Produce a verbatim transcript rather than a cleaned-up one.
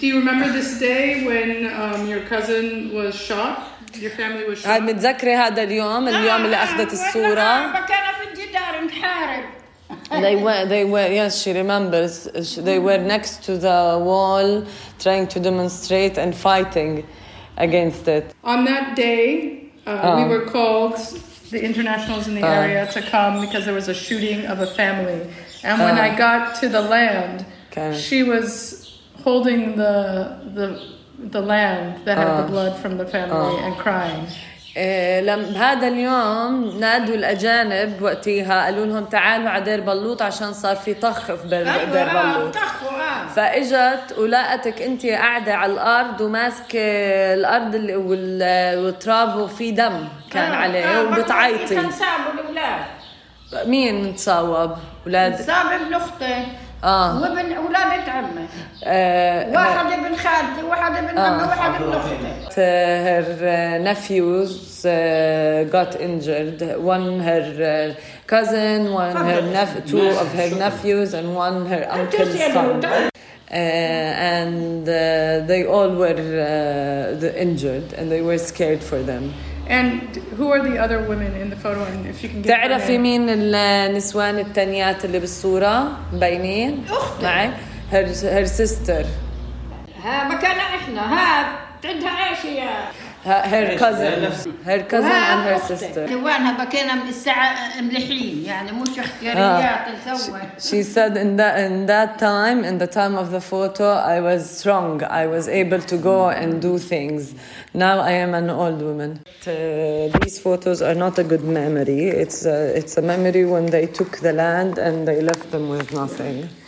Do you remember this day when um, your cousin was shot? Your family was هاي shot? متذكرة هذا اليوم اليوم اللي أخذت الصورة. كان في الجدار نحارب. They were, they were, yes, she remembers. They were next to the wall, trying to demonstrate and fighting against it. On that day, uh, Oh. we were called, the internationals in the Oh. area, to come because there was a shooting of a family. And when Oh. I got to the land, Okay. she was holding the the the land that had the Oh. blood from the family Oh. and crying. إيه لم هذا اليوم نادوا الأجانب وقتها قالوا لهم تعالوا على دير بلوط عشان صار في طخ في دير دير بلوط. فاجت ولقتك انت قاعده على الارض وماسكه الارض اللي وال- والتراب وفي دم كان عليه وبتعيطي. كان صعب الاولاد. مين تصاوب؟ اولاد صعب ابن اختي اه وابن اولاد عمي. آه، واحد ابن خالتي واحد ابن عمي واحد ابن اختي. her uh, nephews uh, got injured. One her uh, cousin, one her nep- two of her nephews, and one her uncle's son. Uh, and uh, they all were uh, the injured, and they were scared for them. And who are the other women in the photo? And if you can get their تعرفي name. مين النسوان التانيات اللي بالصورة باينين؟ أختي. معي her her sister. ها مكان احنا ها عندها عيش يا her cousin her cousin and her sister. جوانها بكينا من الساعة ملحين يعني مش اختياريات نسوي. She said in that in that time, in the time of the photo, I was strong. I was able to go and do things. Now I am an old woman. Uh, these photos are not a good memory. It's a, it's a memory when they took the land and they left them with nothing.